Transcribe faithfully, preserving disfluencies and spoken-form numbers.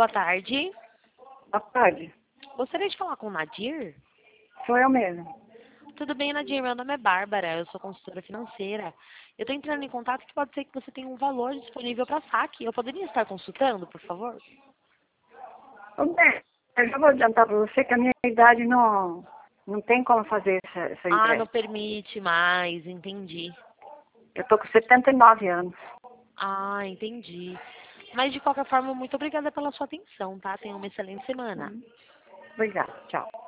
Boa tarde. Boa tarde. Gostaria de falar com o Nadir? Sou eu mesmo. Tudo bem, Nadir? Meu nome é Bárbara, eu sou consultora financeira. Eu estou entrando em contato que pode ser que você tenha um valor disponível para saque. Eu poderia estar consultando, por favor? Ô, bem, eu já vou adiantar para você que a minha idade não, não tem como fazer essa, essa Ah, não entrega. permite mais, entendi. Eu tô com setenta e nove anos. Ah, entendi. Mas de qualquer forma, muito obrigada pela sua atenção, tá? Tenha uma excelente semana. Uhum. Obrigada. Tchau.